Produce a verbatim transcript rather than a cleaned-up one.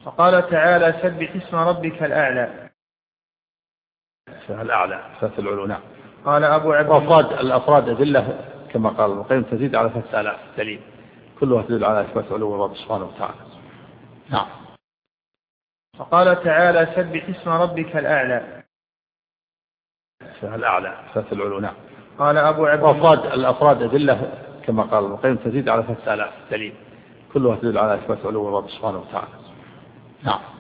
فقال تعالى سبح اسم ربك الأعلى. الأعلى فتح العلو. نعم. قال أبو عبد الأفراد الأفراد أدلة كما قال ابن القيم تزيد على فتح الآلاف دليل كلها تدل على إثبات علو الرب سبحانه وتعالى. نعم. فقال تعالى سبح اسم ربك الأعلى. الأعلى فتح العلو. نعم. قال أبو عبد الأفراد الأفراد أدلة كما قال ابن القيم تزيد على فتح الآلاف دليل كلها تدل على إثبات علو الرب سبحانه وتعالى. نعم.